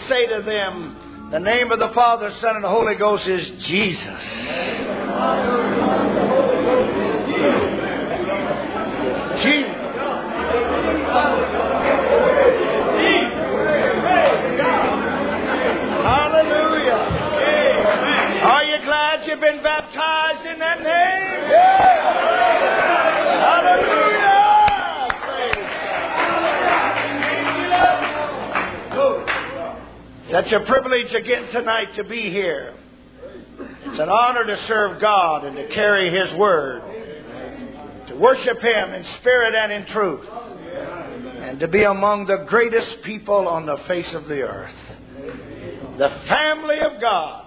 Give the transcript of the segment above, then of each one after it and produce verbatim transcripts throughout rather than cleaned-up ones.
say to them, the name of the Father, Son, and the Holy Ghost is Jesus. Jesus. Hallelujah. Are you glad you've been baptized in that name? Hallelujah. Such a privilege again tonight to be here. It's an honor to serve God and to carry His Word, to worship Him in spirit and in truth, and to be among the greatest people on the face of the earth, the family of God.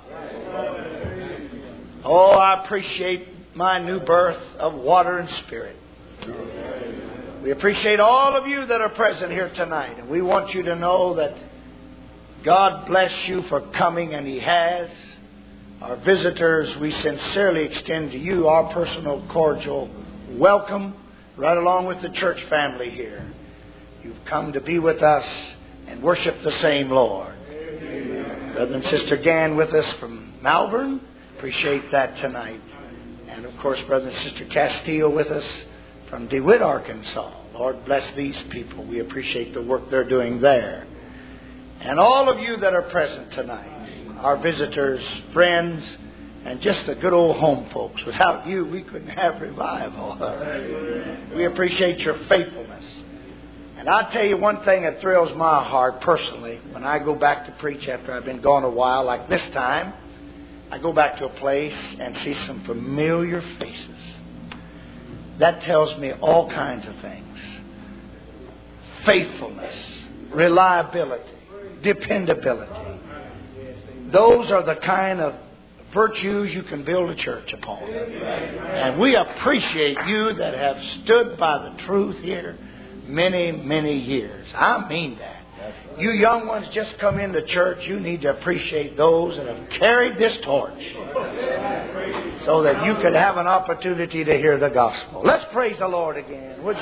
Oh, I appreciate my new birth of water and spirit. We appreciate all of you that are present here tonight, and we want you to know that God bless you for coming, and He has. Our visitors, we sincerely extend to you our personal cordial welcome, right along with the church family here. You've come to be with us and worship the same Lord. Amen. Brother and Sister Gann with us from Malvern. Appreciate that tonight. And of course, Brother and Sister Castillo with us from DeWitt, Arkansas. Lord bless these people. We appreciate the work they're doing there. And all of you that are present tonight, our visitors, friends, and just the good old home folks. Without you, we couldn't have revival. We appreciate your faithfulness. And I'll tell you one thing that thrills my heart personally. When I go back to preach after I've been gone a while, like this time, I go back to a place and see some familiar faces. That tells me all kinds of things. Faithfulness, reliability, dependability. Those are the kind of virtues you can build a church upon. And we appreciate you that have stood by the truth here many, many years. I mean that. You young ones just come into church, you need to appreciate those that have carried this torch so that you could have an opportunity to hear the gospel. Let's praise the Lord again, would you?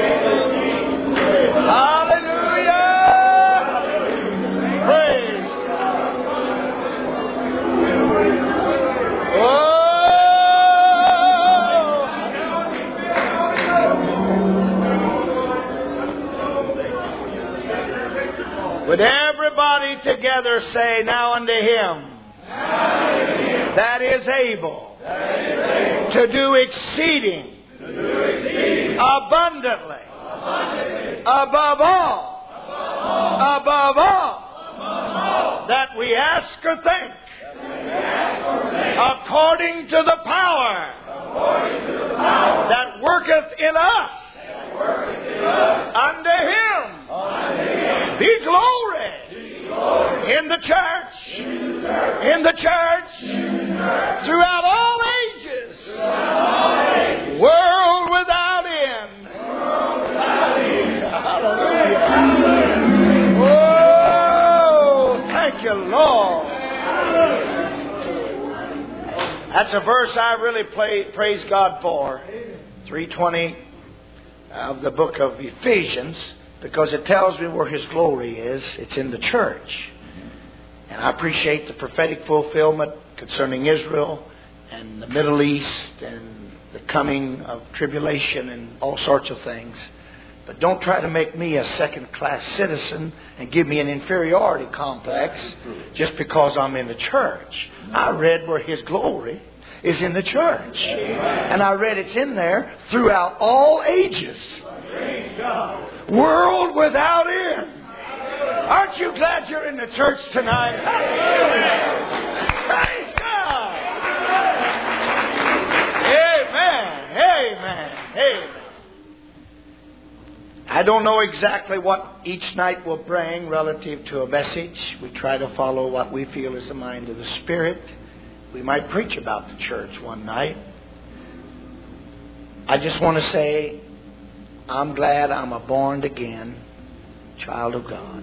Hallelujah! Praise God. Oh! Would everybody together say, now unto Him that is able to do exceeding abundantly above all, above all that we ask or think, according to the power that worketh in us. Unto Him be glory in the church, in the church, throughout all ages, world without end. Hallelujah. Oh, thank you, Lord. That's a verse I really play, praise God for. three twenty of the book of Ephesians, because it tells me where His glory is. It's in the church. And I appreciate the prophetic fulfillment concerning Israel and the Middle East and the coming of tribulation and all sorts of things. But don't try to make me a second-class citizen and give me an inferiority complex just because I'm in the church. I read where His glory is in the church. And I read it's in there throughout all ages. World without end. Aren't you glad you're in the church tonight? Praise God. Amen. Amen. Amen. I don't know exactly what each night will bring relative to a message. We try to follow what we feel is the mind of the Spirit. We might preach about the church one night. I just want to say, I'm glad I'm a born-again child of God.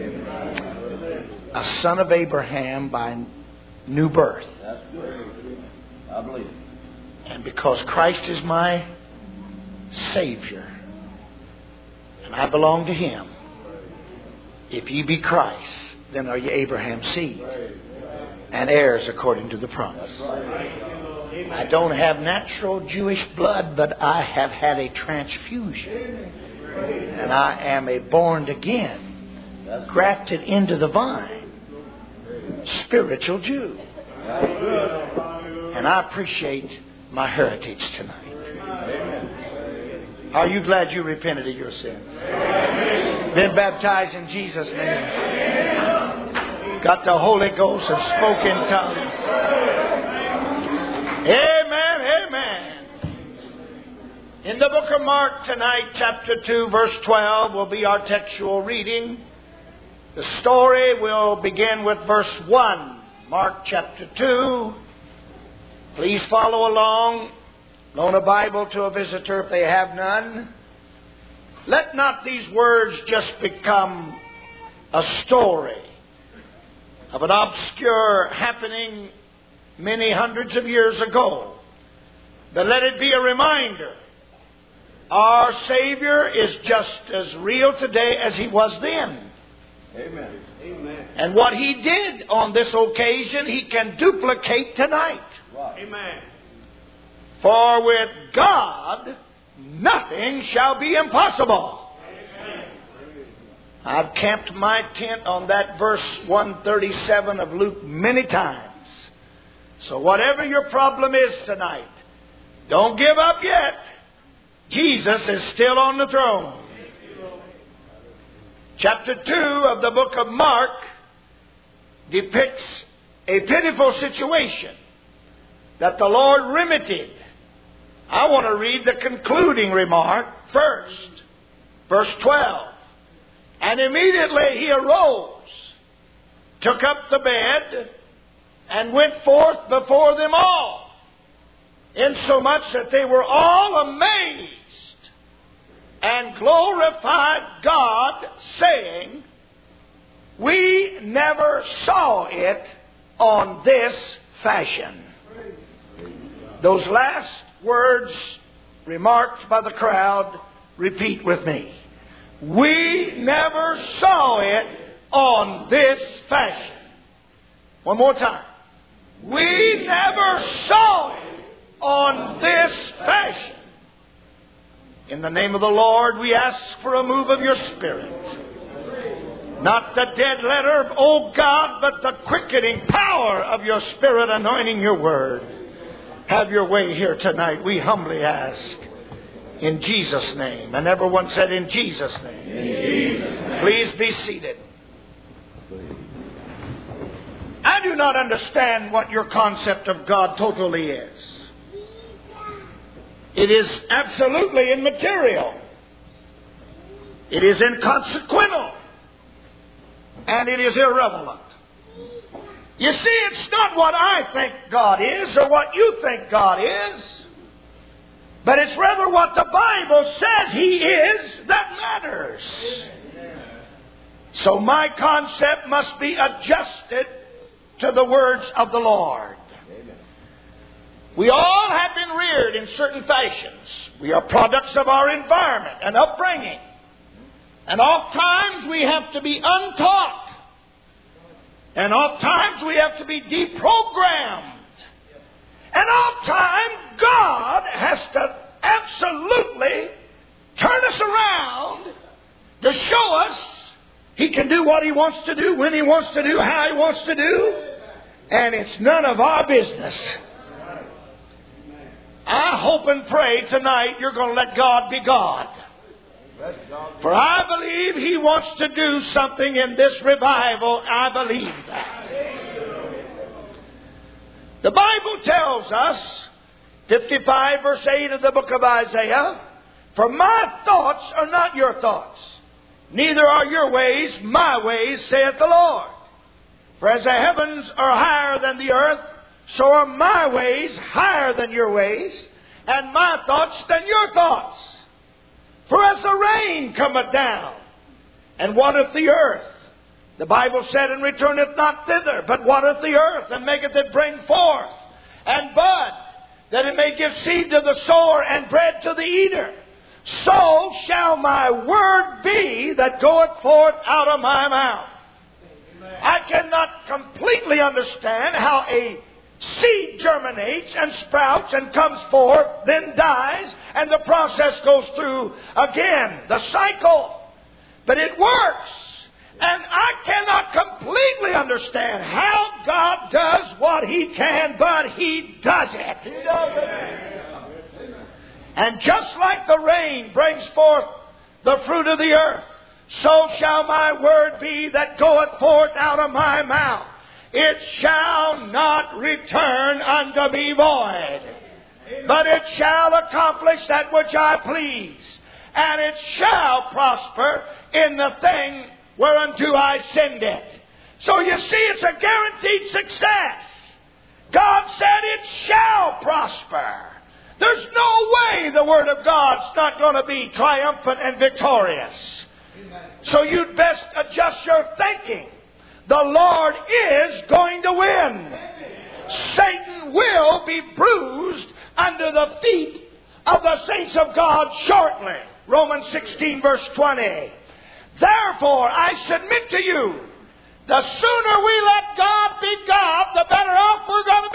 A son of Abraham by new birth. That's good. I believe. And because Christ is my Savior, and I belong to Him, if ye be Christ, then are you Abraham's seed and heirs according to the promise. I don't have natural Jewish blood, but I have had a transfusion. And I am a born again, grafted into the vine, spiritual Jew. And I appreciate my heritage tonight. Are you glad you repented of your sins? Been baptized in Jesus' name. Got the Holy Ghost and spoke in tongues. Amen, amen. In the book of Mark tonight, chapter two, verse twelve will be our textual reading. The story will begin with verse one. Mark chapter two. Please follow along. Loan a Bible to a visitor if they have none. Let not these words just become a story of an obscure happening many hundreds of years ago, but let it be a reminder. Our Savior is just as real today as He was then. Amen. Amen. And what He did on this occasion, He can duplicate tonight. Right. Amen. For with God, nothing shall be impossible. Amen. I've camped my tent on that verse one thirty-seven of Luke many times. So whatever your problem is tonight, don't give up yet. Jesus is still on the throne. Chapter two of the book of Mark depicts a pitiful situation that the Lord remedied. I want to read the concluding remark first. Verse twelve. And immediately he arose, took up the bed, and went forth before them all, insomuch that they were all amazed, and glorified God, saying, We never saw it on this fashion. Those last words remarked by the crowd, repeat with me. We never saw it on this fashion. One more time. We never saw it on this fashion. In the name of the Lord, we ask for a move of your Spirit. Not the dead letter, O God, but the quickening power of your Spirit anointing your word. Have your way here tonight, we humbly ask. In Jesus' name. And everyone said, in Jesus' name. In Jesus' name. Please be seated. I do not understand what your concept of God totally is. It is absolutely immaterial. It is inconsequential. And it is irrelevant. You see, it's not what I think God is or what you think God is. But it's rather what the Bible says He is that matters. So my concept must be adjusted to the words of the Lord. We all have been reared in certain fashions. We are products of our environment and upbringing. And oft times we have to be untaught. And oft times we have to be deprogrammed. And oft times God has to absolutely turn us around to show us He can do what He wants to do, when He wants to do, how He wants to do. And it's none of our business. I hope and pray tonight you're going to let God be God. For I believe He wants to do something in this revival. I believe that. The Bible tells us, fifty-five verse eight of the book of Isaiah, For my thoughts are not your thoughts, neither are your ways my ways, saith the Lord. For as the heavens are higher than the earth, so are my ways higher than your ways, and my thoughts than your thoughts. For as the rain cometh down, and watereth the earth, the Bible said, and returneth not thither, but watereth the earth, and maketh it bring forth, and bud, that it may give seed to the sower, and bread to the eater. So shall my word be that goeth forth out of my mouth. I cannot completely understand how a seed germinates and sprouts and comes forth, then dies, and the process goes through again, the cycle. But it works. And I cannot completely understand how God does what He can, but He does it. He does it. And just like the rain brings forth the fruit of the earth, so shall my word be that goeth forth out of my mouth. It shall not return unto me void, but it shall accomplish that which I please, and it shall prosper in the thing whereunto I send it. So you see, it's a guaranteed success. God said it shall prosper. There's no way the Word of God's not going to be triumphant and victorious. So you'd best adjust your thinking. The Lord is going to win. Satan will be bruised under the feet of the saints of God shortly. Romans sixteen verse twenty. Therefore, I submit to you, the sooner we let God be God, the better off we're going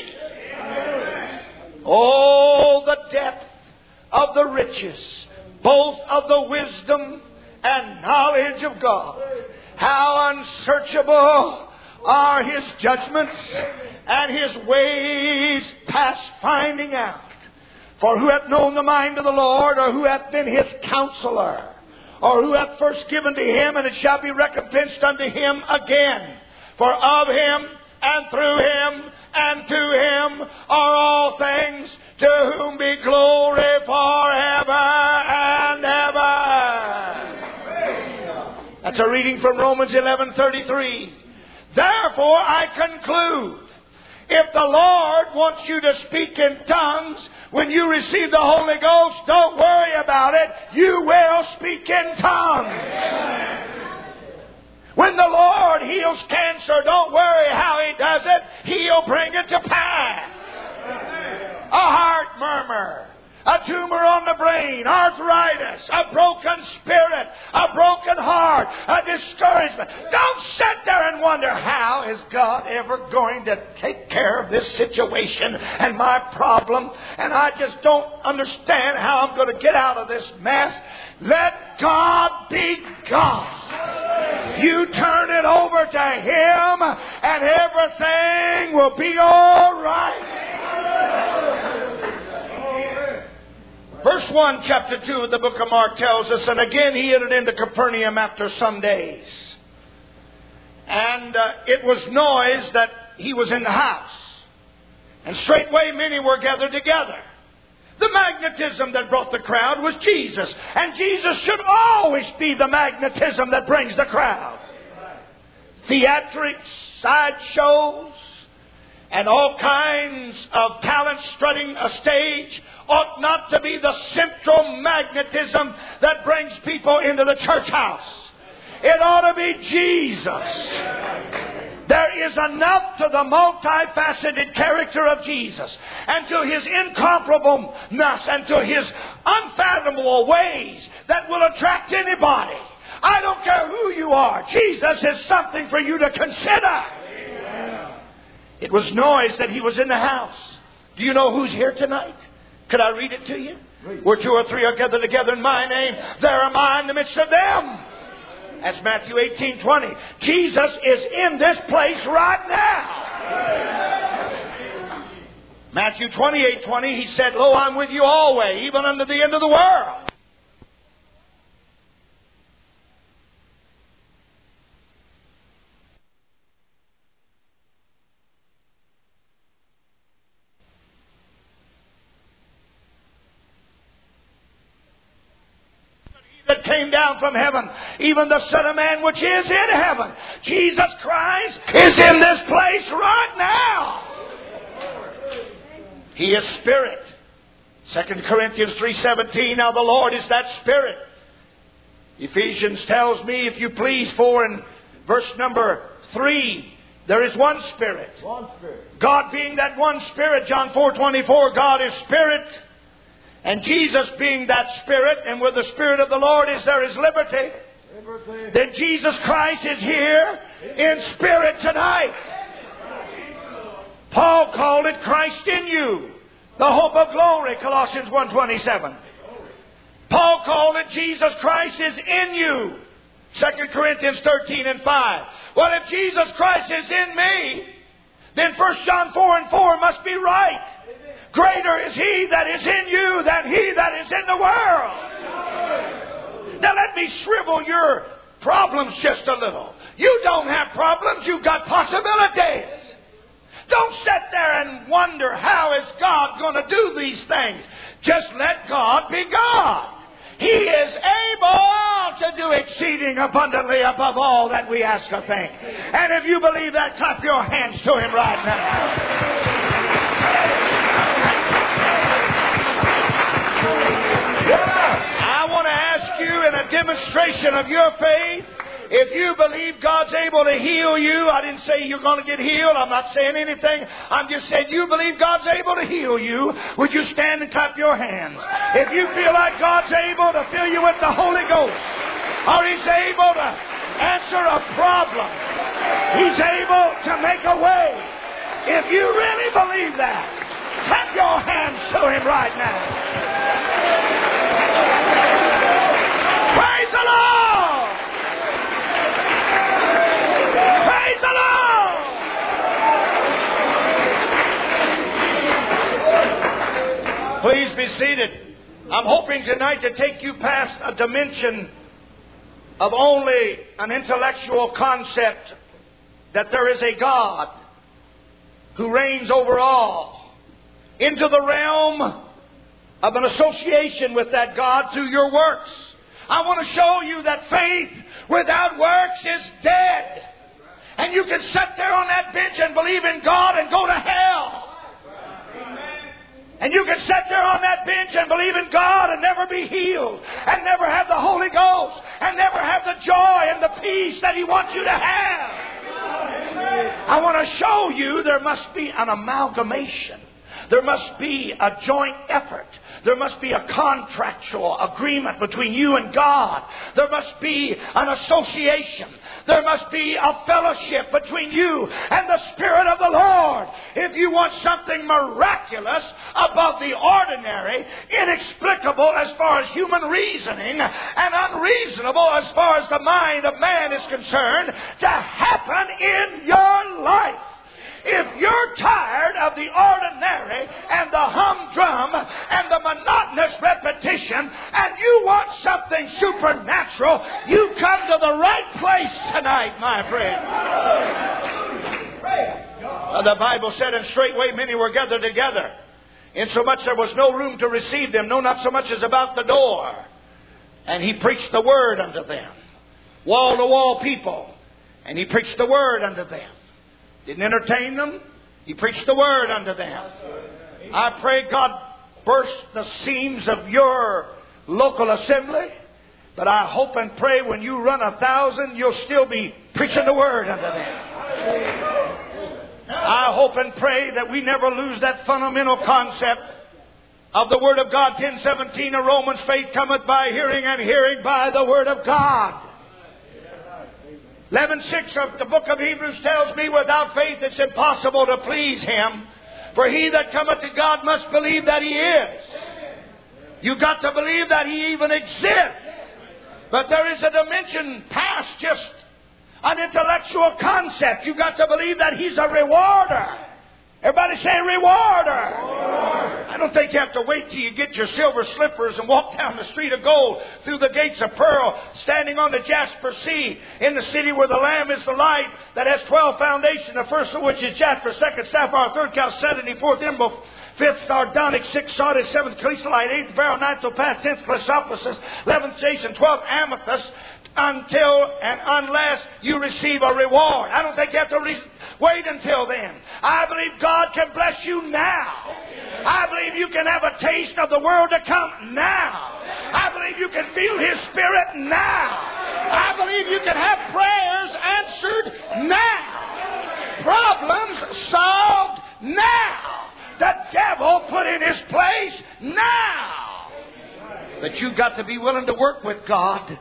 to be. Oh, the depth of the riches, both of the wisdom and knowledge of God. How unsearchable are His judgments and His ways past finding out. For who hath known the mind of the Lord, or who hath been His counselor? Or who hath first given to Him, and it shall be recompensed unto Him again. For of Him, and through Him, and to Him are all things, to whom be glory forever and ever. That's a reading from Romans eleven thirty-three. Therefore I conclude, if the Lord wants you to speak in tongues when you receive the Holy Ghost, don't worry about it. You will speak in tongues. Amen. When the Lord heals cancer, don't worry how He does it. He'll bring it to pass. Amen. A heart murmur, a tumor on the brain, arthritis, a broken spirit, a broken heart, a discouragement. Don't sit there and wonder, how is God ever going to take care of this situation and my problem? And I just don't understand how I'm going to get out of this mess. Let God be God. You turn it over to Him and everything will be all right. Verse one, chapter two of the book of Mark tells us, and again He entered into Capernaum after some days. And uh, it was noise that He was in the house. And straightway many were gathered together. The magnetism that brought the crowd was Jesus. And Jesus should always be the magnetism that brings the crowd. Theatrics, sideshows, and all kinds of talent strutting a stage ought not to be the central magnetism that brings people into the church house. It ought to be Jesus. There is enough to the multifaceted character of Jesus and to His incomparableness and to His unfathomable ways that will attract anybody. I don't care who you are. Jesus is something for you to consider. It was noise that He was in the house. Do you know who's here tonight? Could I read it to you? Where two or three are gathered together in my name, there am I in the midst of them. That's Matthew eighteen twenty. Jesus is in this place right now. Matthew twenty-eight twenty, He said, Lo, I'm with you always, even unto the end of the world. That came down from heaven, even the Son of Man which is in heaven. Jesus Christ is in this place right now. He is Spirit. Second Corinthians three seventeen, now the Lord is that Spirit. Ephesians tells me, if you please, for in verse number three, there is one Spirit. One Spirit. God being that one Spirit, John four twenty-four, God is Spirit. And Jesus being that Spirit, and where the Spirit of the Lord is, there is liberty. then Jesus Christ is here in spirit tonight. Paul called it Christ in you, the hope of glory, Colossians one twenty-seven. Paul called it Jesus Christ is in you, Second Corinthians thirteen and five. Well, if Jesus Christ is in me, then First John four and four must be right. Greater is He that is in you than he that is in the world. Now let me shrivel your problems just a little. You don't have problems, you've got possibilities. Don't sit there and wonder, how is God going to do these things? Just let God be God. He is able to do exceeding abundantly above all that we ask or think. And if you believe that, clap your hands to Him right now. I want to ask you, in a demonstration of your faith, if you believe God's able to heal you, I didn't say you're going to get healed. I'm not saying anything. I'm just saying you believe God's able to heal you. Would you stand and clap your hands? If you feel like God's able to fill you with the Holy Ghost, or He's able to answer a problem, He's able to make a way. If you really believe that, clap your hands to Him right now. Praise the Lord! Praise the Lord! Please be seated. I'm hoping tonight to take you past a dimension of only an intellectual concept that there is a God who reigns over all, into the realm of an association with that God through your works. I want to show you that faith without works is dead. And you can sit there on that bench and believe in God and go to hell. And you can sit there on that bench and believe in God and never be healed, and never have the Holy Ghost, and never have the joy and the peace that He wants you to have. I want to show you there must be an amalgamation. There must be a joint effort. There must be a contractual agreement between you and God. There must be an association. There must be a fellowship between you and the Spirit of the Lord. If you want something miraculous, above the ordinary, inexplicable as far as human reasoning, and unreasonable as far as the mind of man is concerned, to happen in your life. If you're tired of the ordinary and the humdrum and the monotonous repetition, and you want something supernatural, you come to the right place tonight, my friend. Uh, the Bible said, and straightway many were gathered together, insomuch there was no room to receive them, no, not so much as about the door. And He preached the word unto them. Wall-to-wall people. And He preached the word unto them. Didn't entertain them. He preached the word unto them. I pray God burst the seams of your local assembly. But I hope and pray when you run a thousand, you'll still be preaching the word unto them. I hope and pray that we never lose that fundamental concept of the Word of God. ten seventeen of Romans, faith cometh by hearing, and hearing by the Word of God. eleven six of the book of Hebrews tells me, without faith it's impossible to please Him. For he that cometh to God must believe that He is. You've got to believe that He even exists. But there is a dimension past just an intellectual concept. You've got to believe that He's a rewarder. Everybody say rewarder. Rewarder. I don't think you have to wait till you get your silver slippers and walk down the street of gold through the gates of pearl, standing on the jasper sea in the city where the Lamb is the light that has twelve foundations, the first of which is jasper, second sapphire, third chalcedony, fourth emerald, fifth sardonyx, sixth sardis, seventh chrysolite, eighth beryl, ninth topaz, tenth chrysoprasus, eleventh jason, twelfth amethyst, until and unless you receive a reward. I don't think you have to re- wait until then. I believe God can bless you now. I believe you can have a taste of the world to come now. I believe you can feel His Spirit now. I believe you can have prayers answered now. Problems solved now. The devil put in his place now. But you've got to be willing to work with God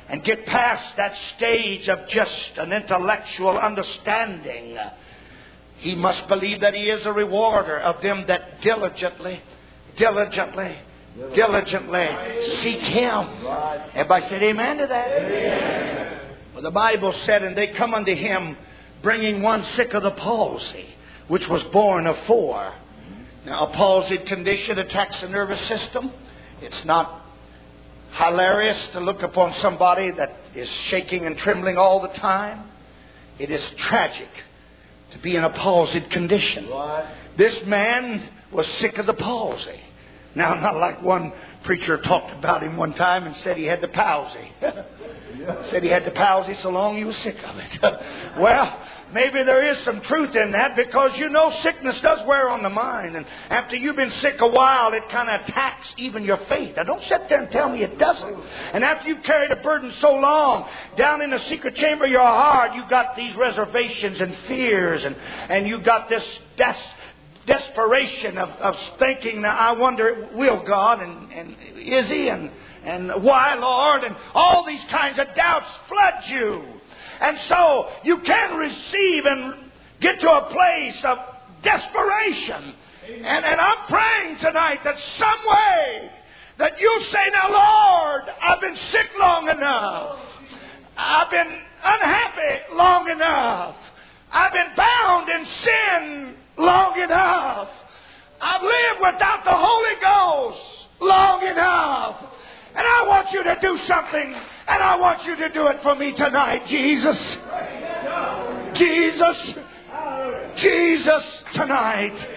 and get past that stage of just an intellectual understanding. He must believe that He is a rewarder of them that diligently, diligently, diligently seek Him. Everybody said amen to that? Amen. Well, the Bible said, and they come unto Him, bringing one sick of the palsy, which was born of four. Now, a palsied condition attacks the nervous system. It's not hilarious to look upon somebody that is shaking and trembling all the time. It is tragic to be in a palsied condition. This man was sick of the palsy. Now, not like one preacher talked about him one time and said he had the palsy. Said he had the palsy so long he was sick of it. Well, maybe there is some truth in that, because you know sickness does wear on the mind. And after you've been sick a while, it kind of attacks even your faith. Now, don't sit there and tell me it doesn't. And after you've carried a burden so long, down in the secret chamber of your heart, you've got these reservations and fears. And, and you've got this des- desperation of, of thinking, now I wonder, will God? And, and is He? And, and why, Lord? And all these kinds of doubts flood you. And so you can receive and get to a place of desperation. And, and I'm praying tonight that some way that you say, now Lord, I've been sick long enough. I've been unhappy long enough. I've been bound in sin long enough. I've lived without the Holy Ghost long enough. And I want you to do something. And I want you to do it for me tonight, Jesus. Jesus. Jesus tonight.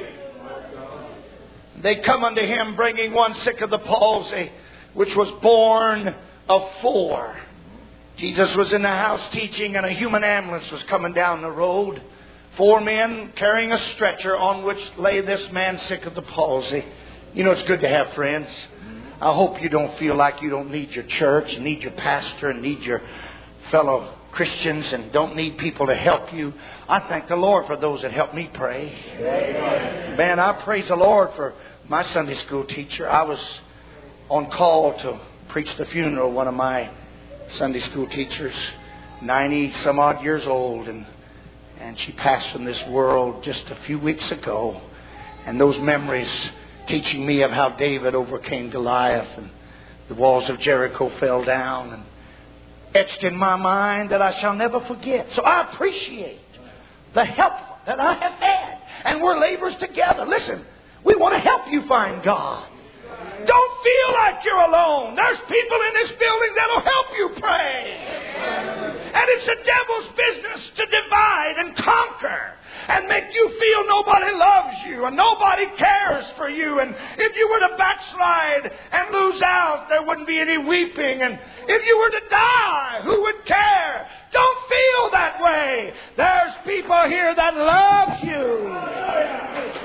They come unto Him bringing one sick of the palsy, which was born of four. Jesus was in the house teaching, and a human ambulance was coming down the road. Four men carrying a stretcher on which lay this man sick of the palsy. You know, it's good to have friends. I hope you don't feel like you don't need your church, and need your pastor, and need your fellow Christians, and don't need people to help you. I thank the Lord for those that help me pray. Amen. Man, I praise the Lord for my Sunday school teacher. I was on call to preach the funeral of one of my Sunday school teachers, ninety some odd years old, and and she passed from this world just a few weeks ago. And those memories teaching me of how David overcame Goliath and the walls of Jericho fell down, and etched in my mind that I shall never forget. So I appreciate the help that I have had. And we're laborers together. Listen, we want to help you find God. Don't feel like you're alone. There's people in this building that'll help you pray. And it's the devil's business to divide and conquer and make you feel nobody loves you and nobody cares for you. And if you were to backslide and lose out, there wouldn't be any weeping. And if you were to die, who would care? Don't feel that way. There's people here that love you.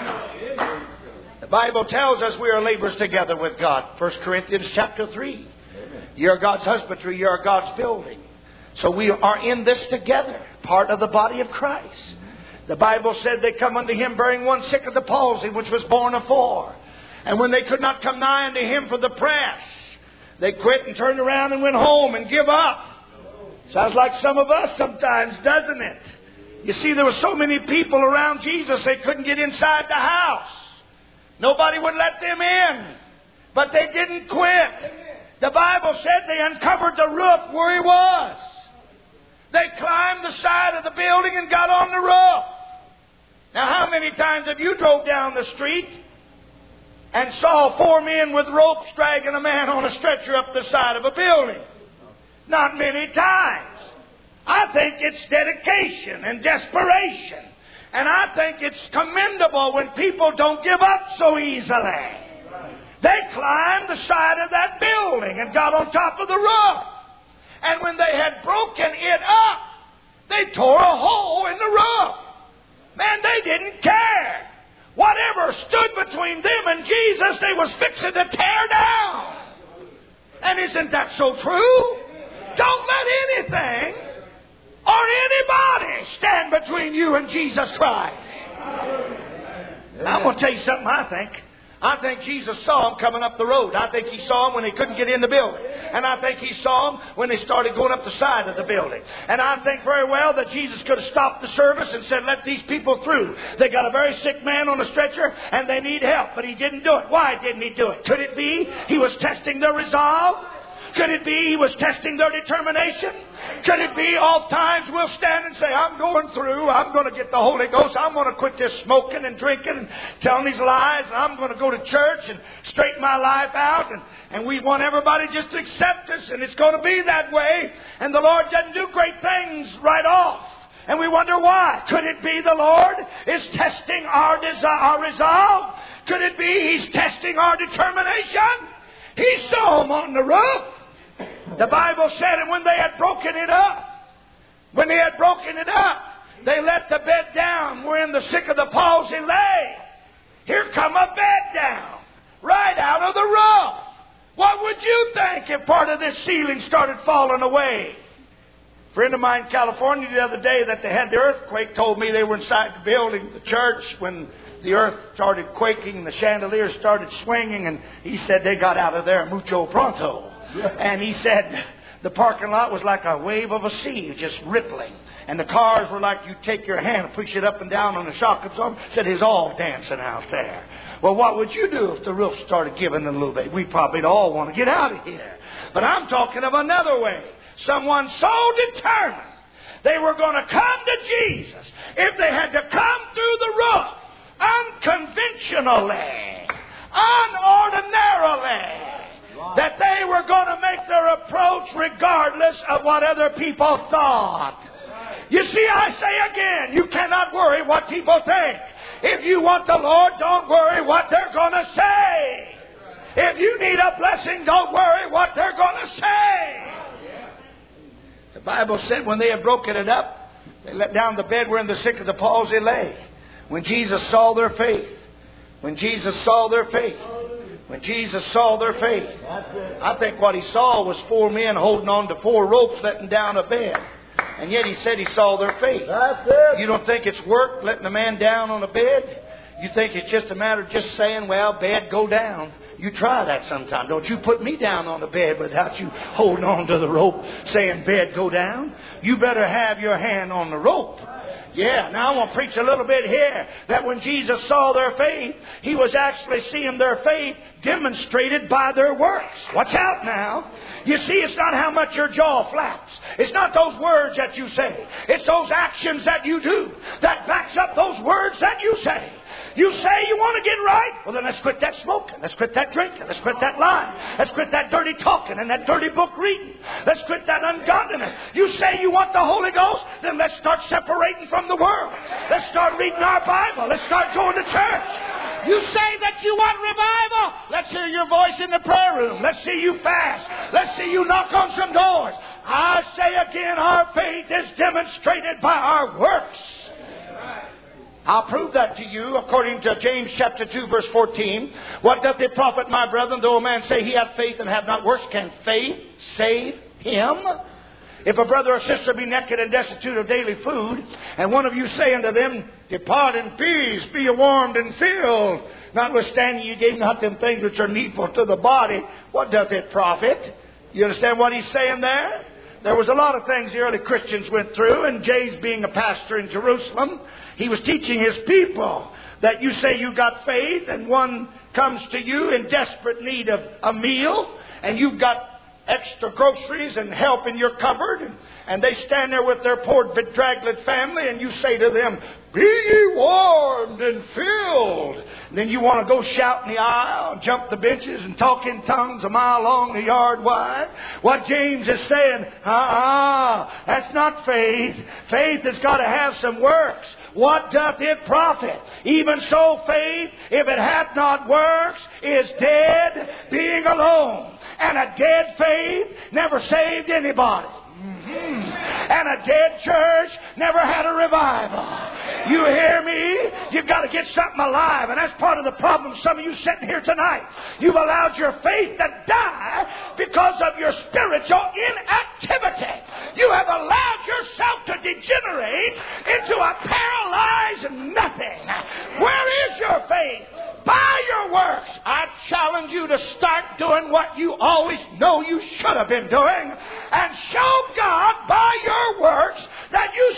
The Bible tells us we are laborers together with God. First Corinthians chapter three. You're God's husbandry. You're God's building. So we are in this together, part of the body of Christ. The Bible said they come unto Him bearing one sick of the palsy, which was born of four. And when they could not come nigh unto Him for the press, they quit and turned around and went home and give up. Sounds like some of us sometimes, doesn't it? You see, there were so many people around Jesus, they couldn't get inside the house. Nobody would let them in. But they didn't quit. The Bible said they uncovered the roof where He was. They climbed the side of the building and got on the roof. Now, how many times have you drove down the street and saw four men with ropes dragging a man on a stretcher up the side of a building? Not many times. I think it's dedication and desperation. And I think it's commendable when people don't give up so easily. They climbed the side of that building and got on top of the roof. And when they had broken it up, they tore a hole in the roof. Man, they didn't care. Whatever stood between them and Jesus, they was fixing to tear down. And isn't that so true? Don't let anything or anybody stand between you and Jesus Christ. I'm going to tell you something I think. I think Jesus saw them coming up the road. I think He saw them when they couldn't get in the building. And I think He saw them when they started going up the side of the building. And I think very well that Jesus could have stopped the service and said, let these people through. They got a very sick man on a stretcher and they need help. But He didn't do it. Why didn't He do it? Could it be He was testing their resolve? Could it be He was testing their determination? Could it be oft times we'll stand and say, I'm going through, I'm going to get the Holy Ghost, I'm going to quit this smoking and drinking and telling these lies, and I'm going to go to church and straighten my life out, and, and we want everybody just to accept us, and it's going to be that way, and the Lord doesn't do great things right off. And we wonder why. Could it be the Lord is testing our, desi- our resolve? Could it be He's testing our determination? He saw them on the roof. The Bible said, and when they had broken it up, when they had broken it up, they let the bed down wherein the sick of the palsy lay. Here come a bed down, right out of the roof. What would you think if part of this ceiling started falling away? A friend of mine in California the other day that they had the earthquake told me they were inside the building, the church, when the earth started quaking and the chandeliers started swinging, and he said they got out of there mucho pronto. And he said the parking lot was like a wave of a sea, just rippling. And the cars were like you take your hand and push it up and down on the shock absorber. Said it's all dancing out there. Well, what would you do if the roof started giving a little bit? We probably all want to get out of here. But I'm talking of another way. Someone so determined they were going to come to Jesus if they had to come through the roof unconventionally, unordinarily, that they were going to make their approach regardless of what other people thought. You see, I say again, you cannot worry what people think. If you want the Lord, don't worry what they're going to say. If you need a blessing, don't worry what they're going to say. The Bible said when they had broken it up, they let down the bed wherein the sick of the palsy lay. When Jesus saw their faith, when Jesus saw their faith, when Jesus saw their faith, I think what He saw was four men holding on to four ropes letting down a bed. And yet He said He saw their faith. You don't think it's work letting a man down on a bed? You think it's just a matter of just saying, well, bed, go down. You try that sometime. Don't you put me down on the bed without you holding on to the rope saying, bed, go down. You better have your hand on the rope. Yeah, now I want to preach a little bit here that when Jesus saw their faith, He was actually seeing their faith demonstrated by their works. Watch out now. You see, it's not how much your jaw flaps. It's not those words that you say. It's those actions that you do that backs up those words that you say. You say you want to get right? Well, then let's quit that smoking. Let's quit that drinking. Let's quit that lying. Let's quit that dirty talking and that dirty book reading. Let's quit that ungodliness. You say you want the Holy Ghost? Then let's start separating from the world. Let's start reading our Bible. Let's start going to church. You say that you want revival? Let's hear your voice in the prayer room. Let's see you fast. Let's see you knock on some doors. I say again, our faith is demonstrated by our works. I'll prove that to you according to James chapter two verse fourteen. What doth it profit, my brethren, though a man say he hath faith and have not works? Can faith save him? If a brother or sister be naked and destitute of daily food, and one of you say unto them, depart in peace, be ye warmed and filled, notwithstanding you gave not them things which are needful to the body, what doth it profit? You understand what he's saying there? There was a lot of things the early Christians went through, and James, being a pastor in Jerusalem, he was teaching his people that you say you got faith, and one comes to you in desperate need of a meal, and you've got extra groceries and help in your cupboard, and, and they stand there with their poor bedraggled family, and you say to them, be ye warmed and filled. And then you want to go shout in the aisle, jump the benches, and talk in tongues a mile long, the yard wide. What James is saying, ah, uh-uh, that's not faith. Faith has got to have some works. What doth it profit? Even so faith, if it hath not works, is dead, being alone. And a dead faith never saved anybody. Mm-hmm. And a dead church never had a revival. You hear me? You've got to get something alive. And that's part of the problem some of you sitting here tonight. You've allowed your faith to die because of your spiritual inactivity. You have allowed yourself to degenerate into a paralyzed nothing. Where is your faith? By your works. challenge you to start doing what you always know you should have been doing and show God by your works that you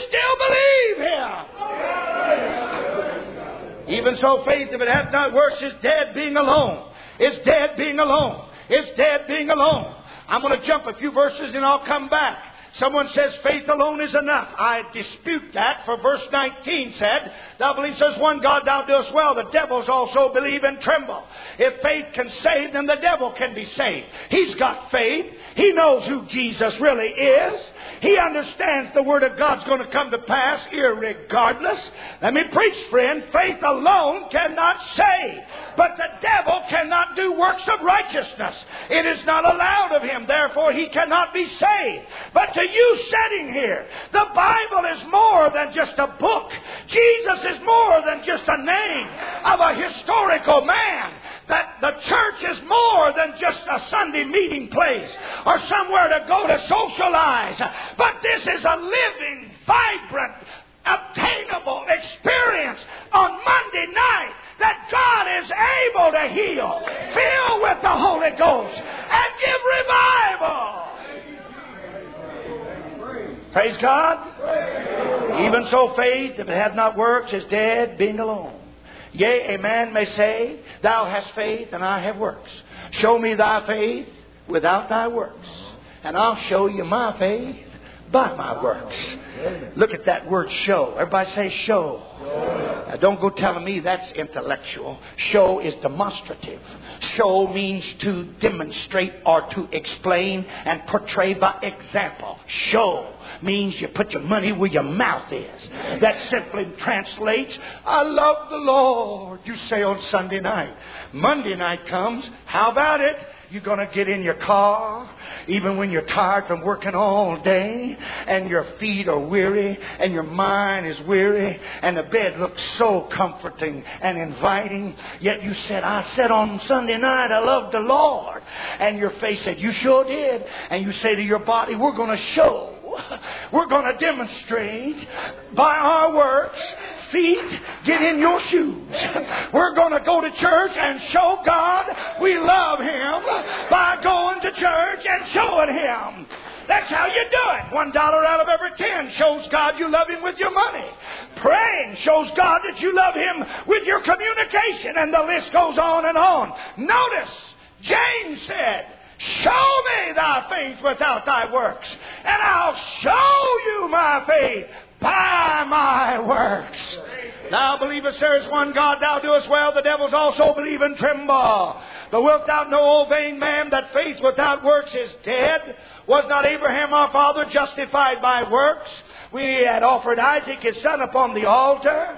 still believe Him. Even so, faith, if it hath not works, is dead being alone. Is dead being alone. Is dead being alone. I'm going to jump a few verses and I'll come back. Someone says faith alone is enough. I dispute that, for verse nineteen said, thou believest there's one God, thou doest well. The devils also believe and tremble. If faith can save, then the devil can be saved. He's got faith. He knows who Jesus really is. He understands the Word of God's going to come to pass irregardless. Let me preach, friend. Faith alone cannot save. But the devil cannot do works of righteousness. It is not allowed of him. Therefore, he cannot be saved. But to you sitting here, the Bible is more than just a book. Jesus is more than just a name of a historical man. That the church is more than just a Sunday meeting place or somewhere to go to socialize. But this is a living, vibrant, obtainable experience on Monday night that God is able to heal, fill with the Holy Ghost, and give revival. Praise God. Even so, faith, if it hath not works, is dead, being alone. Yea, a man may say, thou hast faith and I have works. Show me thy faith without thy works, and I'll show you my faith by my works. Look at that word show. Everybody say show. Now, don't go telling me that's intellectual. Show is demonstrative. Show means to demonstrate or to explain and portray by example. Show means you put your money where your mouth is. That simply translates, I love the Lord, you say on Sunday night. Monday night comes, how about it? You're going to get in your car, even when you're tired from working all day, and your feet are weary, and your mind is weary, and the bed looks so comforting and inviting. Yet you said, I said on Sunday night, I loved the Lord. And your face said, you sure did. And you say to your body, we're going to show. We're going to demonstrate by our works. Feet, get in your shoes. We're going to go to church and show God we love Him by going to church and showing Him. That's how you do it. One dollar out of every ten shows God you love Him with your money. Praying shows God that you love Him with your communication. And the list goes on and on. Notice, James said, show me thy faith without thy works, and I'll show you my faith by my works. Thou believest there is one God, thou doest well. The devils also believe and tremble. But wilt thou know, O vain man, that faith without works is dead? Was not Abraham our father justified by works? We had offered Isaac his son upon the altar.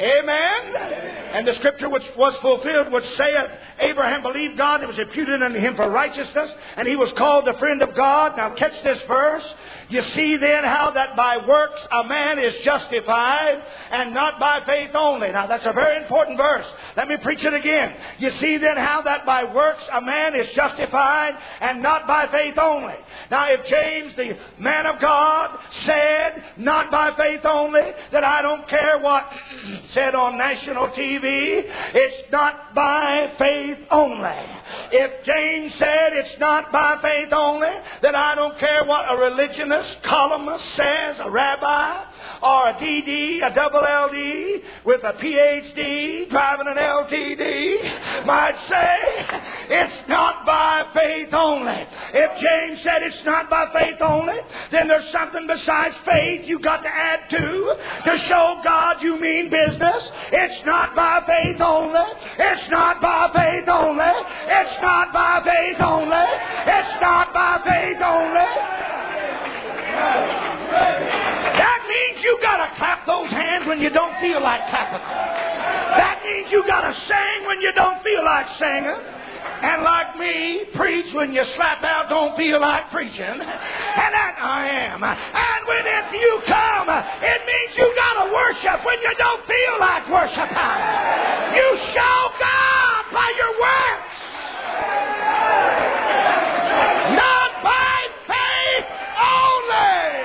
Amen. And the scripture which was fulfilled which saith, Abraham believed God, it was imputed unto him for righteousness, and he was called the friend of God. Now catch this verse. You see then how that by works a man is justified, and not by faith only. Now that's a very important verse. Let me preach it again. You see then how that by works a man is justified, and not by faith only. Now if James, the man of God, said, not by faith only, that I don't care what said on national T V, it's not by faith only. If James said it's not by faith only, then I don't care what a religionist, columnist says, a rabbi, or a D D, a double L D, with a P H D, driving an L T D, might say, it's not by faith only. If James said it's not by faith only, then there's something besides faith you got to add to, to show God you mean business. It's not by faith only. It's not by faith only. It's not by faith only. It's not by faith only. That means you got to clap those hands when you don't feel like clapping. That means you got to sing when you don't feel like singing. And like me, preach when you slap out don't feel like preaching. And that I am. And when if you come, it means you got to worship when you don't feel like worshiping. You show God by your works. Not by faith only.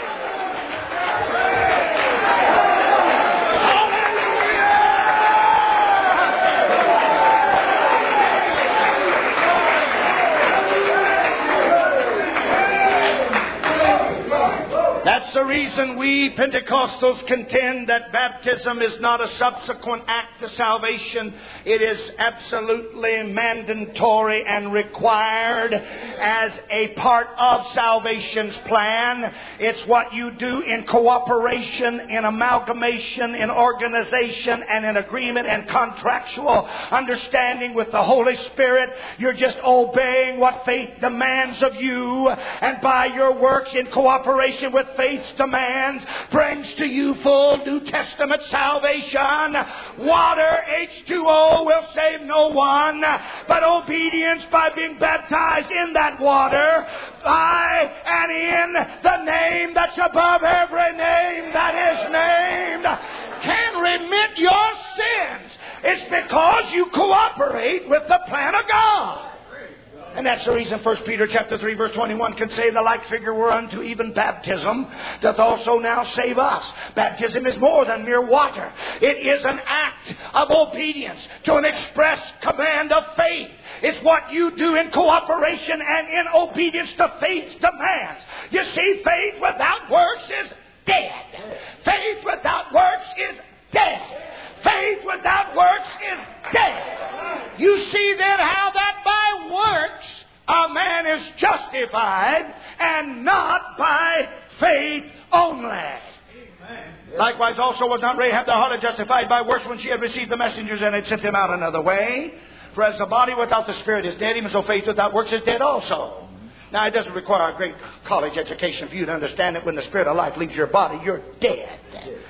reason we Pentecostals contend that baptism is not a subsequent act to salvation. It is absolutely mandatory and required as a part of salvation's plan. It's what you do in cooperation, in amalgamation, in organization, and in agreement and contractual understanding with the Holy Spirit. You're just obeying what faith demands of you, and by your works in cooperation with faith's demands brings to you full New Testament salvation. Water, H two O, will save no one, but obedience by being baptized in that water by and in the name that's above every name that is named can remit your sins. It's because you cooperate with the plan of God. And that's the reason First Peter chapter three verse twenty-one can say, the like figure whereunto even baptism doth also now save us. Baptism is more than mere water. It is an act of obedience to an express command of faith. It's what you do in cooperation and in obedience to faith's demands. You see, faith without works is dead. Faith without works is dead. Faith without works is dead. You see then how that by works a man is justified and not by faith only. Amen. Likewise also was not Rahab the harlot justified by works when she had received the messengers and had sent them out another way? For as the body without the spirit is dead, even so faith without works is dead also. Now, it doesn't require a great college education for you to understand that when the spirit of life leaves your body, you're dead.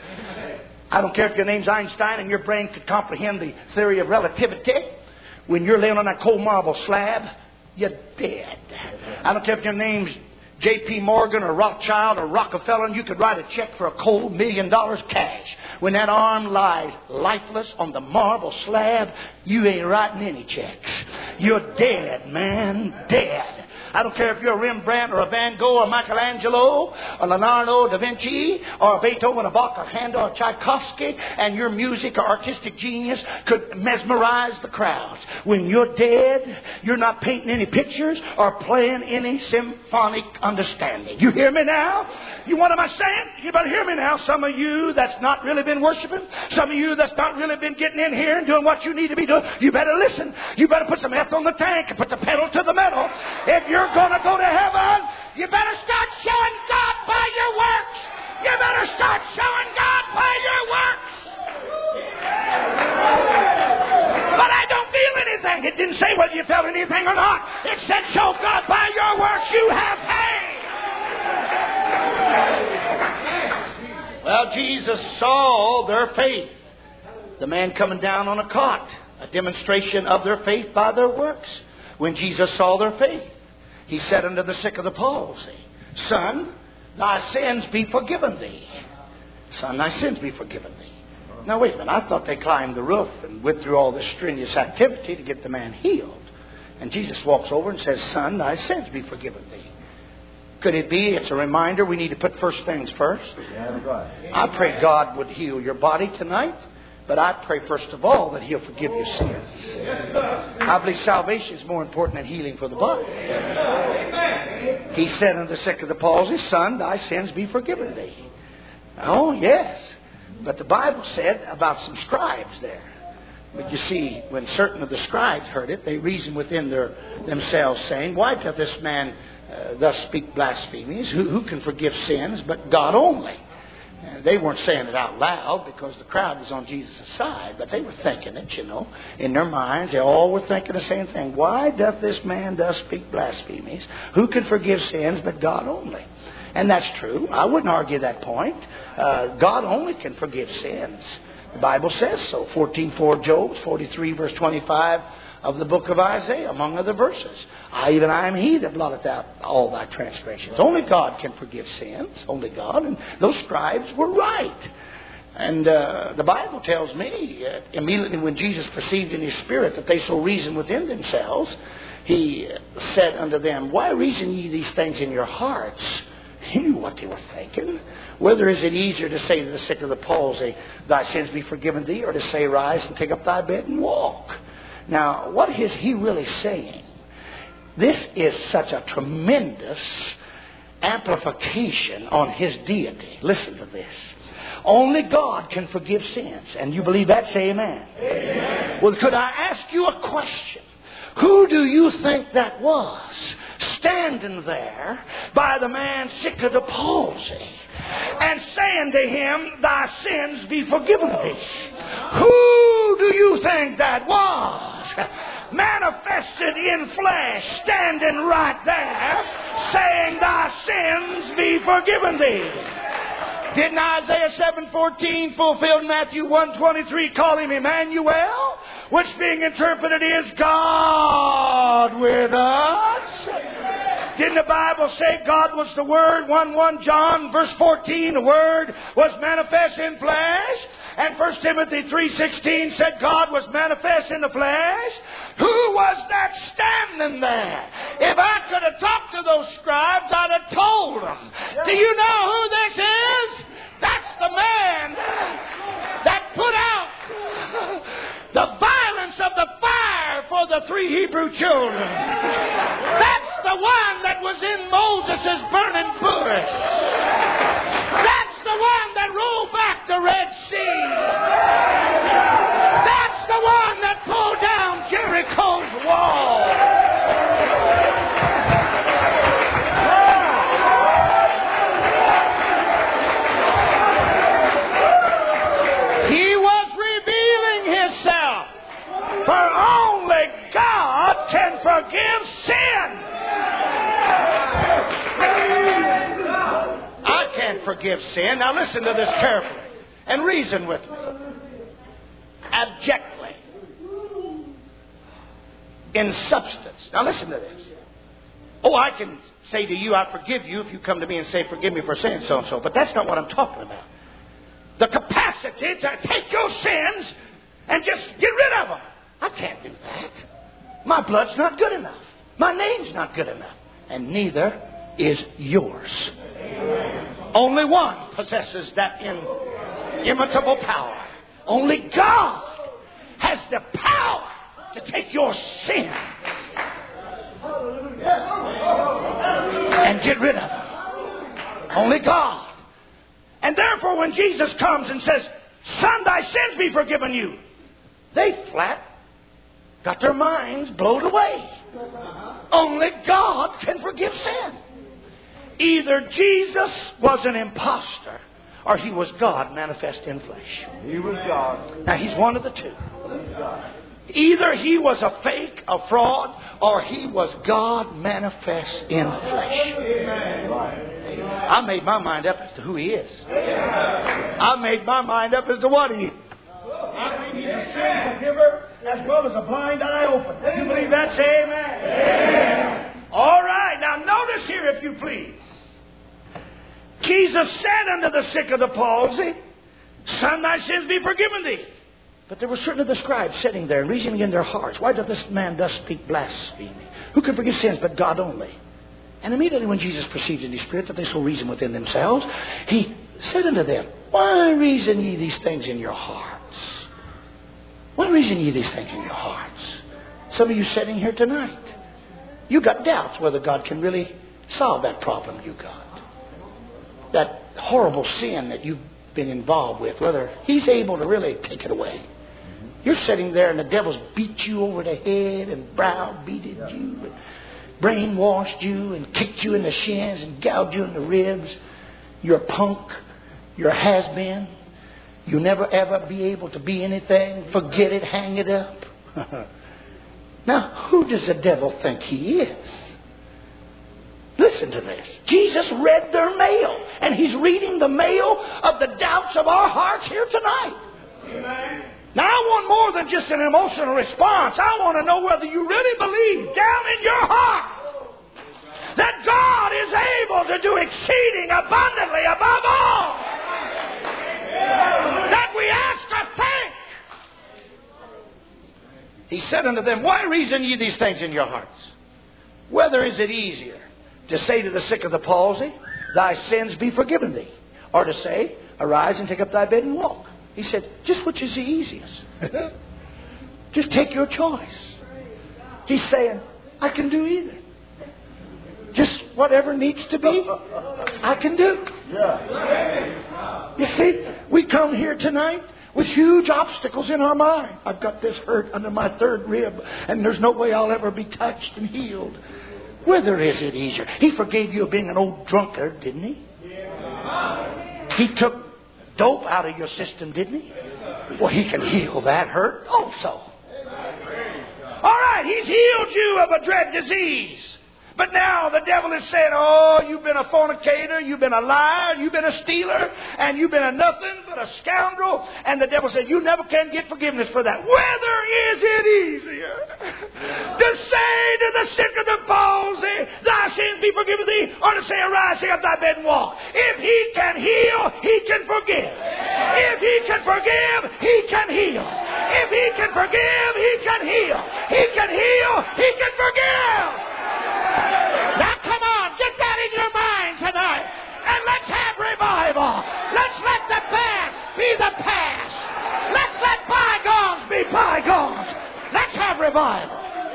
I don't care if your name's Einstein and your brain could comprehend the theory of relativity. When you're laying on that cold marble slab, you're dead. I don't care if your name's J P Morgan or Rothschild or Rockefeller and you could write a check for a cold million dollars cash. When that arm lies lifeless on the marble slab, you ain't writing any checks. You're dead, man. Dead. I don't care if you're a Rembrandt or a Van Gogh or Michelangelo or Leonardo da Vinci or a Beethoven, a Bach, a Handel or Tchaikovsky, and your music or artistic genius could mesmerize the crowds. When you're dead, you're not painting any pictures or playing any symphonic understanding. You hear me now? You what am I saying? You better hear me now. Some of you that's not really been worshiping, some of you that's not really been getting in here and doing what you need to be doing, you better listen. You better put some F on the tank and put the pedal to the metal. If you're You're going to go to heaven, you better start showing God by your works. You better start showing God by your works. But I don't feel anything. It didn't say whether you felt anything or not. It said show God by your works. You have faith. Well, Jesus saw their faith. The man coming down on a cot. A demonstration of their faith by their works. When Jesus saw their faith, He said unto the sick of the palsy, Son, thy sins be forgiven thee. Son, thy sins be forgiven thee. Now wait a minute. I thought they climbed the roof and went through all this strenuous activity to get the man healed. And Jesus walks over and says, Son, thy sins be forgiven thee. Could it be it's a reminder we need to put first things first? I pray God would heal your body tonight. But I pray first of all that He'll forgive your sins. I believe salvation is more important than healing for the body. He said unto the sick of the palsy, Son, thy sins be forgiven thee. Oh, yes. But the Bible said about some scribes there. But you see, when certain of the scribes heard it, they reasoned within their, themselves, saying, Why doth this man uh, thus speak blasphemies? Who, who can forgive sins but God only? And they weren't saying it out loud because the crowd was on Jesus' side, but they were thinking it, you know, in their minds. They all were thinking the same thing. Why doth this man thus speak blasphemies? Who can forgive sins but God only? And that's true. I wouldn't argue that point. Uh, God only can forgive sins. The Bible says so. fourteen four Job, forty-three verse twenty-five of the book of Isaiah, among other verses. I, even I am He that blotteth out all thy transgressions. Only God can forgive sins. Only God. And those scribes were right. And uh, the Bible tells me, uh, immediately when Jesus perceived in His spirit that they so reasoned within themselves, He said unto them, Why reason ye these things in your hearts? He knew what they were thinking. Whether is it easier to say to the sick of the palsy, Thy sins be forgiven thee, or to say, Rise and take up thy bed and walk? Now, what is He really saying? This is such a tremendous amplification on His deity. Listen to this. Only God can forgive sins. And you believe that? Say amen. Amen. Well, could I ask you a question? Who do you think that was standing there by the man sick of the palsy and saying to him, thy sins be forgiven thee? Who do you think that was manifested in flesh, standing right there saying, thy sins be forgiven thee? Didn't Isaiah seven fourteen, fulfilled Matthew one twenty-three, call Him Emmanuel, which being interpreted is God with us? Didn't the Bible say God was the Word? one one John verse fourteen, the Word was manifest in flesh. And First Timothy three sixteen said God was manifest in the flesh. Who was that standing there? If I could have talked to those scribes, I'd have told them. Do you know who this is? That's the man that put out the violence of the fire for the three Hebrew children. That's the one that was in Moses' burning bush. That's the one that rolled back the Red Sea. That's the one that pulled down Jericho's wall. He was revealing Himself. For only God can forgive sin. I can't forgive sin. Now listen to this carefully and reason with me. Abjectly. In substance. Now listen to this. Oh, I can say to you, I forgive you if you come to me and say, forgive me for saying so and so. But that's not what I'm talking about. The capacity to take your sins and just get rid of them. I can't do that. My blood's not good enough. My name's not good enough. And neither is yours. Only one possesses that inimitable power. Only God has the power to take your sins and get rid of them. Only God. And therefore when Jesus comes and says, Son, thy sins be forgiven you, they flat got their minds blown away. Only God can forgive sin. Either Jesus was an imposter or He was God manifest in flesh. He was God. Now He's one of the two. Either He was a fake, a fraud, or He was God manifest in flesh. I made my mind up as to who He is. I made my mind up as to what He is. I believe He's a sin forgiver as well as a blind eye open. You believe that? Say amen. Amen. All right. Now notice here, if you please. Jesus said unto the sick of the palsy, Son, thy sins be forgiven thee. But there were certain of the scribes sitting there and reasoning in their hearts, why doth this man thus speak blasphemy? Who can forgive sins but God only? And immediately when Jesus perceived in His spirit that they so reason within themselves, He said unto them, Why reason ye these things in your hearts? Why reason ye these things in your hearts? Some of you sitting here tonight, you got doubts whether God can really solve that problem you got. That horrible sin that you've been involved with, whether He's able to really take it away. You're sitting there and the devil's beat you over the head and browbeated you and brainwashed you and kicked you in the shins and gouged you in the ribs. You're a punk. You're a has-been. You'll never ever be able to be anything. Forget it. Hang it up. Now, who does the devil think he is? Listen to this. Jesus read their mail. And He's reading the mail of the doubts of our hearts here tonight. Amen. Now, I want more than just an emotional response. I want to know whether you really believe down in your heart that God is able to do exceeding abundantly above all that we ask or think. He said unto them, Why reason ye these things in your hearts? Whether is it easier to say to the sick of the palsy, Thy sins be forgiven thee, or to say, Arise and take up thy bed and walk? He said, just which is the easiest? Just take your choice. He's saying, I can do either. Just whatever needs to be, I can do. You see, we come here tonight with huge obstacles in our mind. I've got this hurt under my third rib, and there's no way I'll ever be touched and healed. Whether is it easier? He forgave you of being an old drunkard, didn't He? He took dope out of your system, didn't He? Well, He can heal that hurt also. All right, He's healed you of a dread disease. But now the devil is saying, oh, you've been a fornicator, you've been a liar, you've been a stealer, and you've been a nothing but a scoundrel. And the devil said, you never can get forgiveness for that. Whether is it easier to say to the sick of the palsy, thy sins be forgiven thee, or to say, arise, take up thy bed and walk? If He can heal, He can forgive. If He can forgive, He can heal. If He can forgive, He can heal. He can heal, He can forgive. Now come on, get that in your mind tonight. And let's have revival. Let's let the past be the past. Let's let bygones be bygones. Let's have revival.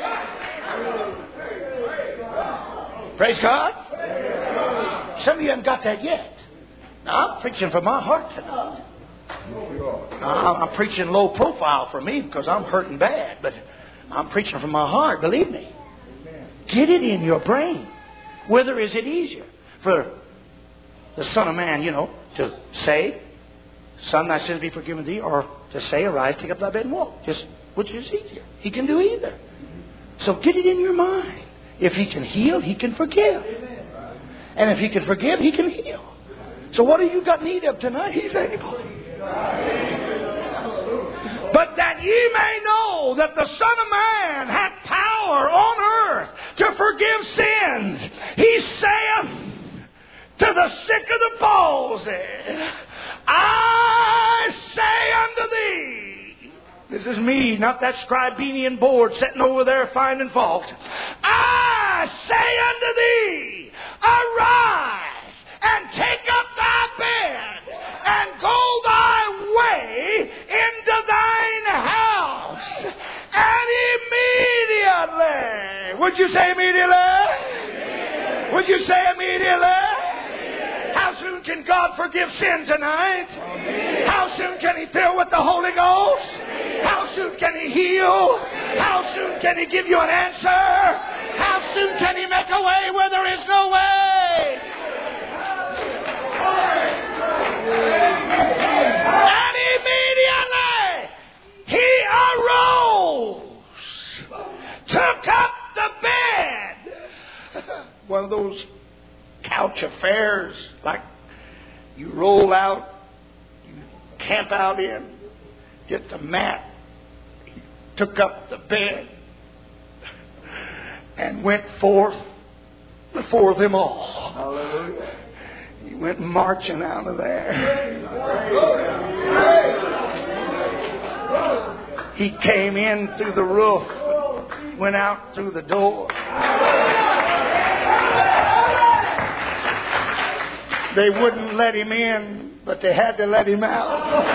Praise God. Some of you haven't got that yet. Now, I'm preaching from my heart tonight. Now, I'm preaching low profile for me because I'm hurting bad. But I'm preaching from my heart, believe me. Get it in your brain. Whether is it easier for the Son of Man, you know, to say, Son, thy sins be forgiven thee, or to say, arise, take up thy bed and walk. Just which is easier? He can do either. So get it in your mind. If He can heal, He can forgive. And if He can forgive, He can heal. So what have you got need of tonight? He's able. But that ye may know that the Son of Man hath power on earth to forgive sins. He saith to the sick of the palsy, I say unto thee, this is me, not that Scribenian board sitting over there finding fault. I say unto thee, arise and take up thy bed and go thy way into thine house. And immediately, would you say immediately? Would you say immediately? How soon can God forgive sin tonight? How soon can He fill with the Holy Ghost? How soon can He heal? How soon can He give you an answer? How soon can He make a way where there is no way? And immediately He arose, took up the bed. One of those couch affairs like you roll out, you camp out in, get the mat. He took up the bed and went forth before them all. Hallelujah. He went marching out of there. He came in through the roof, went out through the door. They wouldn't let Him in, but they had to let Him out.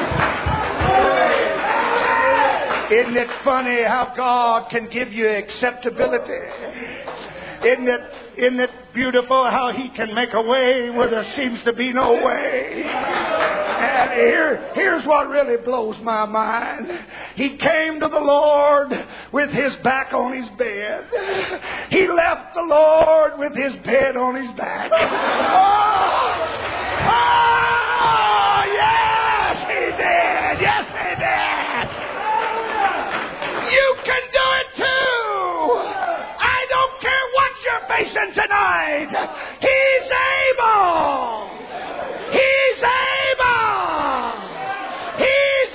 Isn't it funny how God can give you acceptability? Isn't it, isn't it beautiful how He can make a way where there seems to be no way? And here, here's what really blows my mind. He came to the Lord with His back on His bed. He left the Lord with His bed on His back. Oh, oh yes, He did. Yes, He did. You can do it too. I don't care what you're facing tonight. He's able. He's able. He's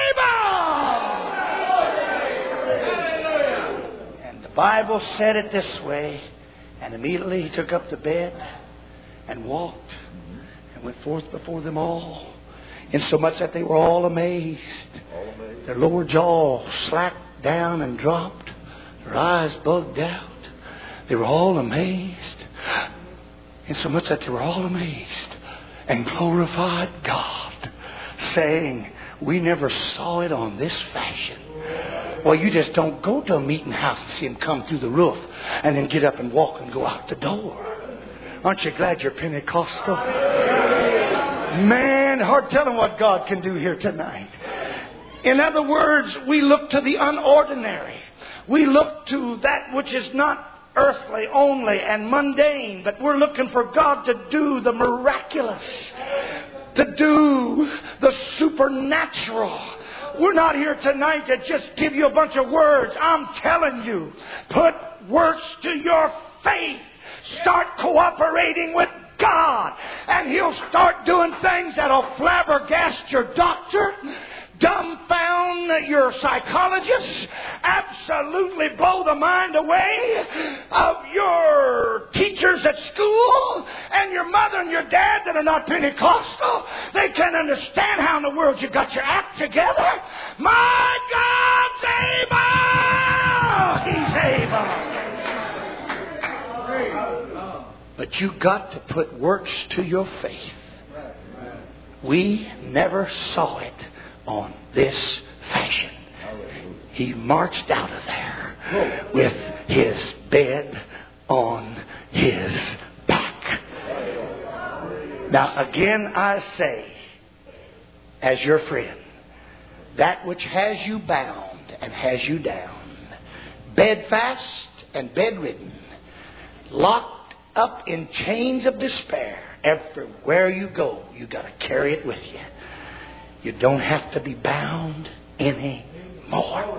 able. And the Bible said it this way. And immediately He took up the bed and walked and went forth before them all. Insomuch that they were all amazed. Their lower jaw slacked down and dropped. Their eyes bugged out. They were all amazed. Insomuch that they were all amazed and glorified God, saying, we never saw it on this fashion. Well, you just don't go to a meeting house and see Him come through the roof and then get up and walk and go out the door. Aren't you glad you're Pentecostal? Man, hard telling what God can do here tonight. In other words, we look to the unordinary. We look to that which is not earthly only and mundane, but we're looking for God to do the miraculous, to do the supernatural. We're not here tonight to just give you a bunch of words. I'm telling you, put works to your faith. Start cooperating with God, and He'll start doing things that'll flabbergast your doctor, dumbfound your psychologist, absolutely blow the mind away of your teachers at school, and your mother and your dad that are not Pentecostal. They can't understand how in the world you got your act together. My God's able! He's able. But you got to put works to your faith. We never saw it on this fashion. He marched out of there with his bed on his back. Now again I say, as your friend, that which has you bound and has you down, bedfast and bedridden, locked up in chains of despair, everywhere you go, you got to carry it with you. You don't have to be bound anymore.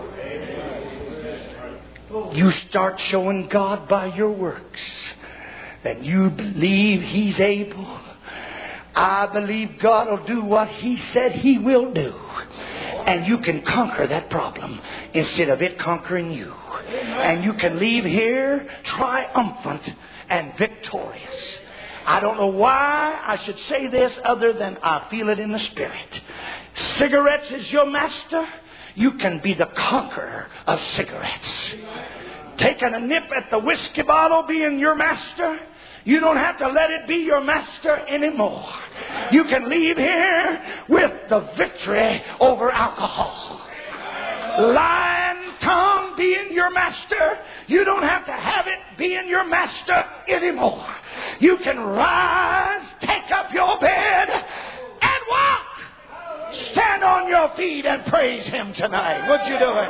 You start showing God by your works that you believe He's able. I believe God will do what He said He will do. And you can conquer that problem instead of it conquering you. And you can leave here triumphant and victorious. I don't know why I should say this other than I feel it in the Spirit. Cigarettes is your master. You can be the conqueror of cigarettes. Taking a nip at the whiskey bottle being your master, you don't have to let it be your master anymore. You can leave here with the victory over alcohol. Lying tongue being your master, you don't have to have it being your master anymore. You can rise, take up your bed, and walk. Stand on your feet and praise Him tonight. What you doing?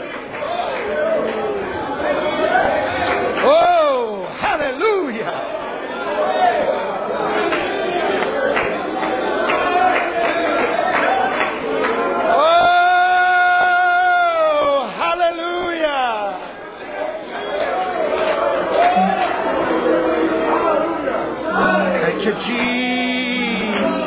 Oh, hallelujah. Thank you, Jesus.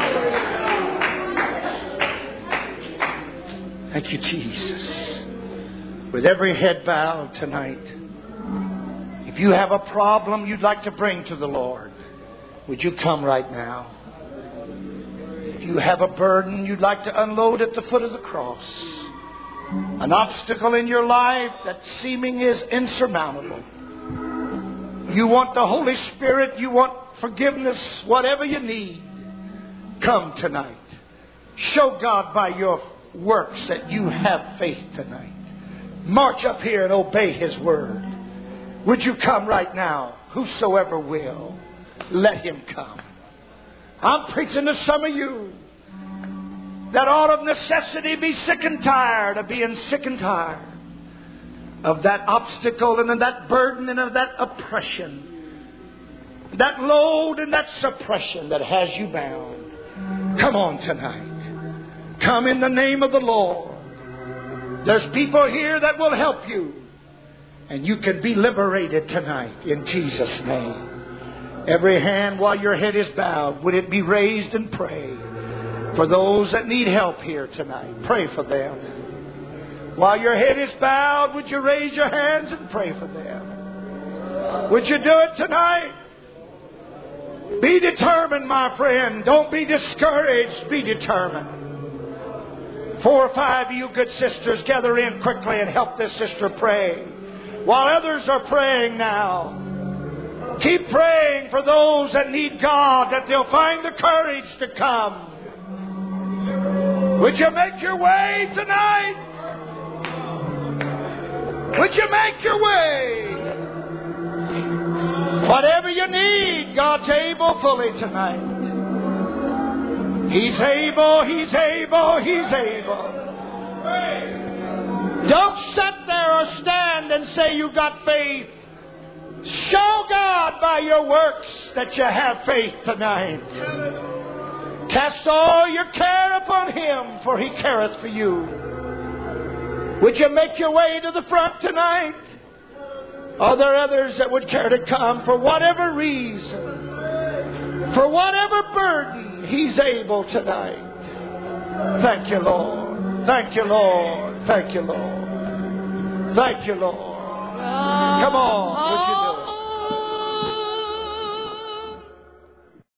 Thank you, Jesus. With every head bowed tonight, if you have a problem you'd like to bring to the Lord, would you come right now? If you have a burden you'd like to unload at the foot of the cross, an obstacle in your life that seeming is insurmountable, you want the Holy Spirit, you want forgiveness, whatever you need, come tonight. Show God by your works that you have faith tonight. March up here and obey His word. Would you come right now? Whosoever will, let him come. I'm preaching to some of you that ought of necessity be sick and tired of being sick and tired of that obstacle and of that burden and of that oppression, that load and that suppression that has you bound. Come on tonight. Come in the name of the Lord. There's people here that will help you. And you can be liberated tonight in Jesus' name. Every hand while your head is bowed, would it be raised and pray for those that need help here tonight. Pray for them. While your head is bowed, would you raise your hands and pray for them? Would you do it tonight? Be determined, my friend. Don't be discouraged. Be determined. Four or five of you good sisters, gather in quickly and help this sister pray. While others are praying now, keep praying for those that need God, that they'll find the courage to come. Would you make your way tonight? Would you make your way? Whatever you need, God's able fully tonight. He's able, He's able, He's able. Don't sit there or stand and say you've got faith. Show God by your works that you have faith tonight. Cast all your care upon Him, for He careth for you. Would you make your way to the front tonight? Are there others that would care to come for whatever reason, for whatever burden? He's able tonight. Thank you, Lord. Thank you, Lord. Thank you, Lord. Thank you, Lord. Come on.